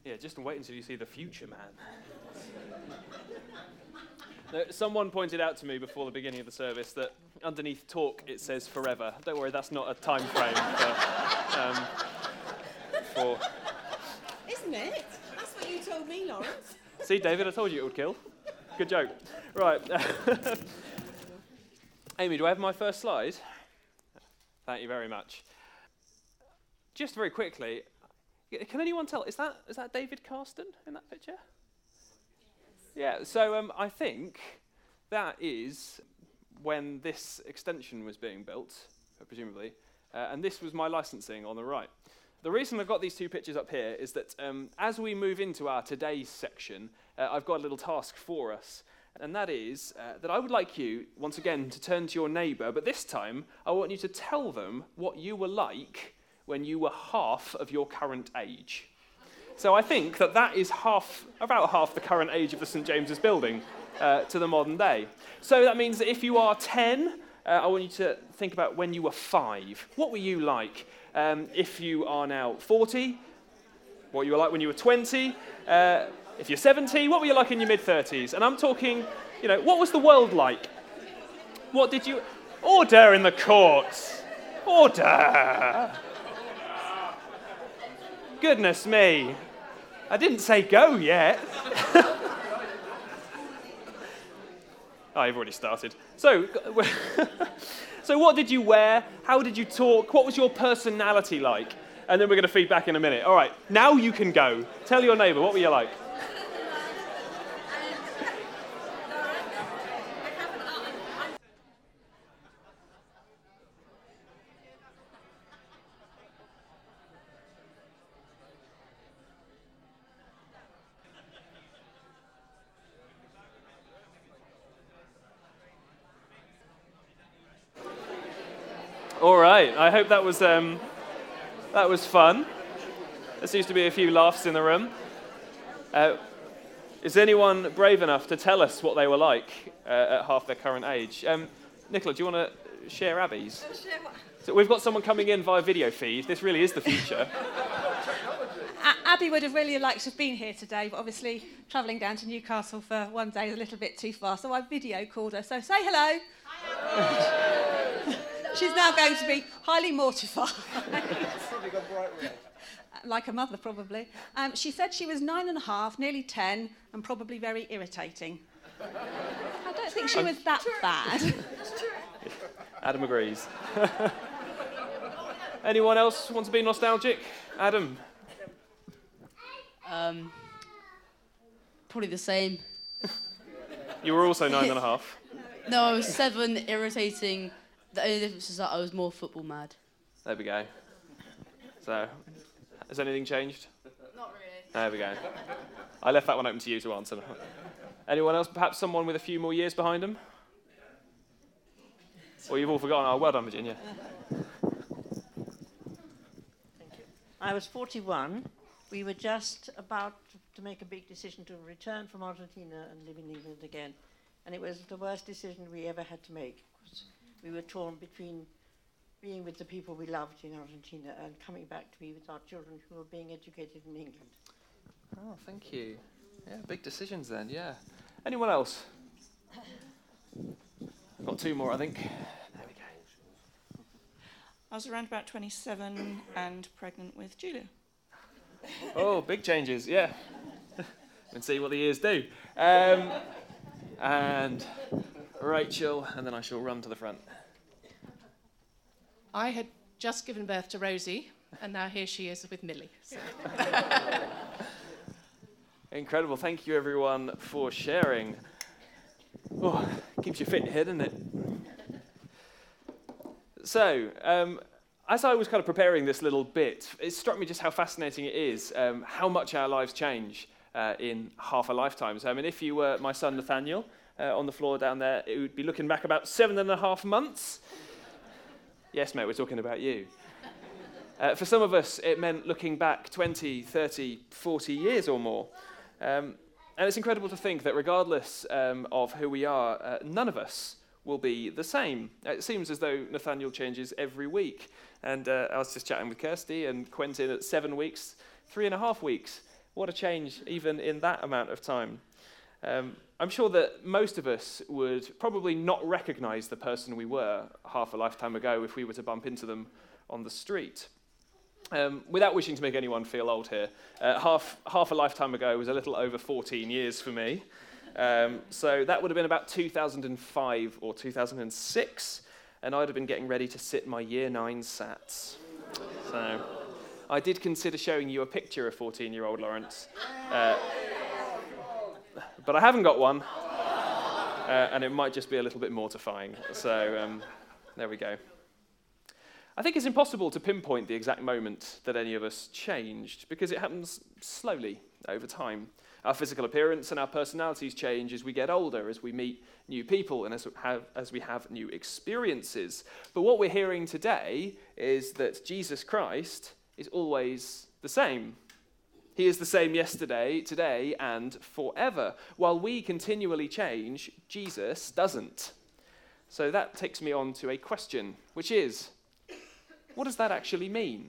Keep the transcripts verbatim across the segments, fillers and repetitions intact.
Yeah, just wait until you see the future, man. Now, someone pointed out to me before the beginning of the service that underneath talk it says forever. Don't worry, that's not a time frame for, um, for... Isn't it? That's what you told me, Lawrence. See, David, I told you it would kill. Good joke. Right. Amy, do I have my first slide? Thank you very much. Just very quickly, can anyone tell, is that is that David Carston in that picture? Yes. Yeah, so um, I think that is when this extension was being built, presumably, uh, and this was my licensing on the right. The reason I've got these two pictures up here is that um, as we move into our today's section, uh, I've got a little task for us, and that is uh, that I would like you, once again, to turn to your neighbour, but this time I want you to tell them what you were like when you were half of your current age. So I think that that is half, about half the current age of the St James's building uh, to the modern day. So that means that if you are ten, uh, I want you to think about when you were five. What were you like? Um, if you are now forty, what you were like when you were twenty. Uh, if you're seventy, what were you like in your mid-thirties? And I'm talking, you know, what was the world like? What did you... Order in the courts! Order! Goodness me. I didn't say go yet. Oh, you've already started. So, so what did you wear? How did you talk? What was your personality like? And then we're going to feed back in a minute. All right, now you can go. Tell your neighbour, what were you like? All right, I hope that was um, that was fun. There seems to be a few laughs in the room. Uh, is anyone brave enough to tell us what they were like uh, at half their current age? Um, Nicola, do you want to share Abby's? Share what? So we've got someone coming in via video feed. This really is the future. A- Abby would have really liked to have been here today, but obviously travelling down to Newcastle for one day is a little bit too far, so I video called her. So say hello. Hi. She's now going to be highly mortified. Probably got bright red. Like a mother, probably. Um, she said she was nine and a half, nearly ten, and probably very irritating. I don't think she was that bad. Adam agrees. Anyone else want to be nostalgic? Adam? Um, probably the same. You were also nine and a half. No, I was seven, irritating. The only difference is that I was more football mad. There we go. So, has anything changed? Not really. There we go. I left that one open to you to answer. Anyone else? Perhaps someone with a few more years behind them? Or you've all forgotten. Oh, well done, Virginia. Thank you. I was forty-one. We were just about to make a big decision to return from Argentina and live in England again. And it was the worst decision we ever had to make. We were torn between being with the people we loved in Argentina and coming back to be with our children who were being educated in England. Oh, thank you. Yeah, big decisions then, yeah. Anyone else? I've got two more, I think. There we go. I was around about twenty-seven and pregnant with Julia. Oh, big changes, yeah. Let's see what the years do. Um, and Rachel, and then I shall run to the front. I had just given birth to Rosie, and now here she is with Millie. So. Incredible. Thank you, everyone, for sharing. Oh, keeps you fit in here, doesn't it? So, um, as I was kind of preparing this little bit, it struck me just how fascinating it is, um, how much our lives change uh, in half a lifetime. So, I mean, if you were my son Nathaniel uh, on the floor down there, it would be looking back about seven and a half months. Yes, mate, we're talking about you. Uh, for some of us, it meant looking back twenty, thirty, forty years or more. Um, and it's incredible to think that regardless um, of who we are, uh, none of us will be the same. It seems as though Nathaniel changes every week. And uh, I was just chatting with Kirsty and Quentin at seven weeks, three and a half weeks What a change even in that amount of time. Um, I'm sure that most of us would probably not recognise the person we were half a lifetime ago if we were to bump into them on the street. Um, without wishing to make anyone feel old here, uh, half, half a lifetime ago was a little over fourteen years for me. Um, so that would have been about two thousand five or two thousand six, and I'd have been getting ready to sit my year nine SATs. So I did consider showing you a picture of fourteen-year-old Lawrence, uh, but I haven't got one, uh, and it might just be a little bit mortifying. So um, there we go. I think it's impossible to pinpoint the exact moment that any of us changed, because it happens slowly over time. Our physical appearance and our personalities change as we get older, as we meet new people, and as, have, as we have new experiences. But what we're hearing today is that Jesus Christ is always the same. He is the same yesterday, today, and forever. While we continually change, Jesus doesn't. So that takes me on to a question, which is, what does that actually mean?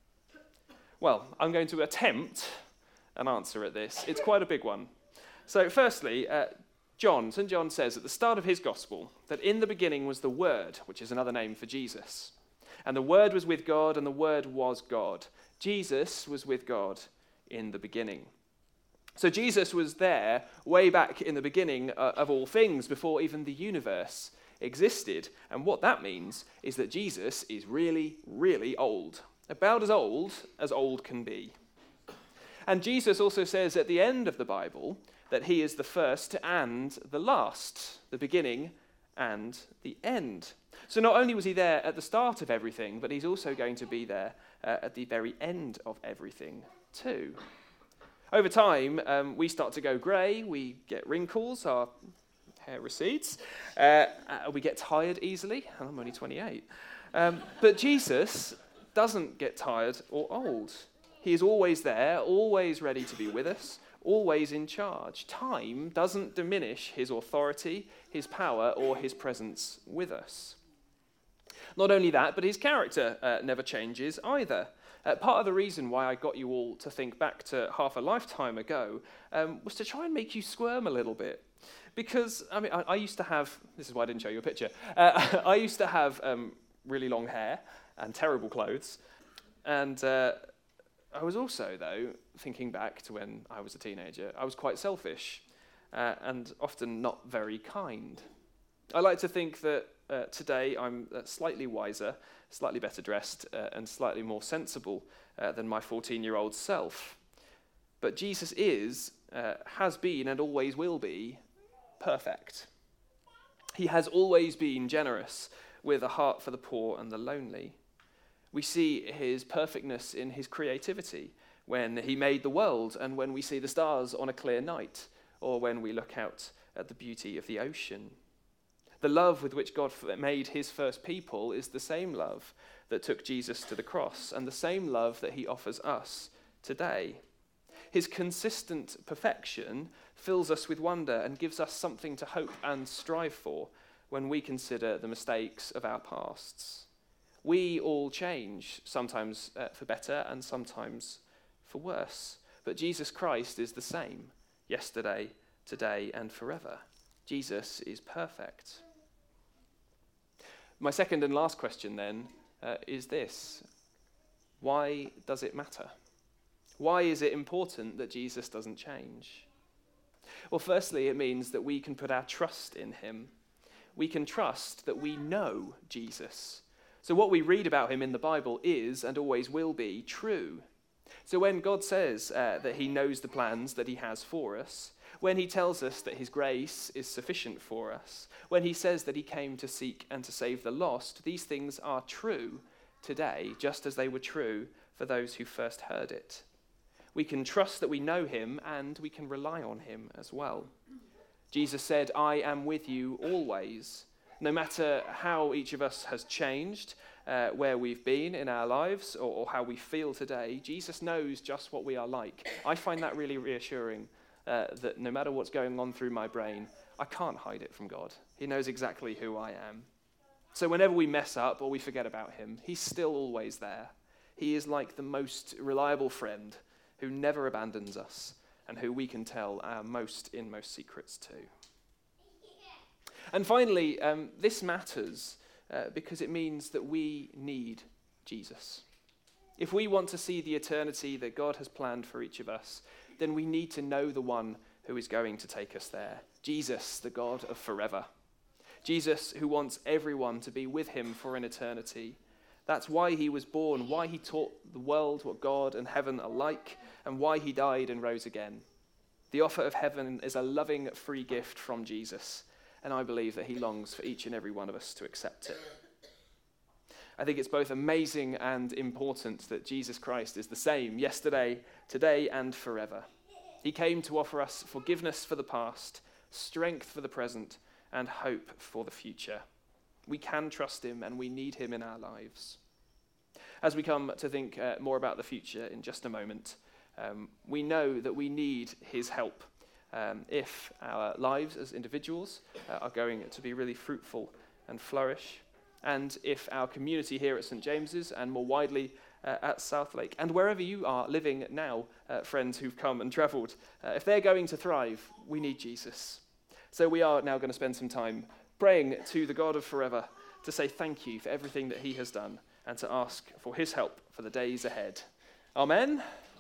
Well, I'm going to attempt an answer at this. It's quite a big one. So firstly, uh, John, Saint John says at the start of his gospel that in the beginning was the Word, which is another name for Jesus. And the Word was with God, and the Word was God. Jesus was with God in the beginning. So Jesus was there way back in the beginning uh, of all things, before even the universe existed. And what that means is that Jesus is really, really old. About as old as old can be. And Jesus also says at the end of the Bible that he is the first and the last, the beginning and the end. So not only was he there at the start of everything, but he's also going to be there uh, at the very end of everything too. Over time, um, we start to go grey, we get wrinkles, our hair recedes, uh, uh, we get tired easily, and I'm only twenty-eight. Um, but Jesus doesn't get tired or old. He is always there, always ready to be with us, always in charge. Time doesn't diminish his authority, his power, or his presence with us. Not only that, but his character uh, never changes either. Uh, part of the reason why I got you all to think back to half a lifetime ago um, was to try and make you squirm a little bit. Because, I mean, I, I used to have, this is why I didn't show you a picture, uh, I used to have um, really long hair and terrible clothes, and uh, I was also, though, thinking back to when I was a teenager, I was quite selfish uh, and often not very kind. I like to think that uh, today I'm uh, slightly wiser, slightly better dressed, uh, and slightly more sensible uh, than my fourteen-year-old self. But Jesus is, uh, has been, and always will be perfect. He has always been generous, with a heart for the poor and the lonely. We see his perfectness in his creativity, when he made the world and when we see the stars on a clear night, or when we look out at the beauty of the ocean. The love with which God made his first people is the same love that took Jesus to the cross, and the same love that he offers us today. His consistent perfection fills us with wonder and gives us something to hope and strive for when we consider the mistakes of our pasts. We all change, sometimes uh, for better and sometimes for worse. But Jesus Christ is the same, yesterday, today, and forever. Jesus is perfect. My second and last question then uh, is this. Why does it matter? Why is it important that Jesus doesn't change? Well, firstly, it means that we can put our trust in him. We can trust that we know Jesus. So what we read about him in the Bible is, and always will be, true. So when God says uh, that he knows the plans that he has for us, when he tells us that his grace is sufficient for us, when he says that he came to seek and to save the lost, these things are true today, just as they were true for those who first heard it. We can trust that we know him, and we can rely on him as well. Jesus said, I am with you always. No matter how each of us has changed, uh, where we've been in our lives, or, or how we feel today, Jesus knows just what we are like. I find that really reassuring, uh, that no matter what's going on through my brain, I can't hide it from God. He knows exactly who I am. So whenever we mess up or we forget about him, he's still always there. He is like the most reliable friend who never abandons us, and who we can tell our most inmost secrets to. And finally, um, this matters uh, because it means that we need Jesus. If we want to see the eternity that God has planned for each of us, then we need to know the one who is going to take us there. Jesus, the God of forever. Jesus, who wants everyone to be with him for an eternity. That's why he was born, why he taught the world what God and heaven are like, and why he died and rose again. The offer of heaven is a loving, free gift from Jesus, and I believe that he longs for each and every one of us to accept it. I think it's both amazing and important that Jesus Christ is the same yesterday, today, and forever. He came to offer us forgiveness for the past, strength for the present, and hope for the future. We can trust him, and we need him in our lives. As we come to think uh, more about the future in just a moment, um, we know that we need his help um, if our lives as individuals uh, are going to be really fruitful and flourish, and if our community here at Saint James's and more widely uh, at Southlake, and wherever you are living now, uh, friends who've come and travelled, uh, if they're going to thrive, we need Jesus. So we are now going to spend some time praying to the God of forever to say thank you for everything that he has done and to ask for his help for the days ahead. Amen.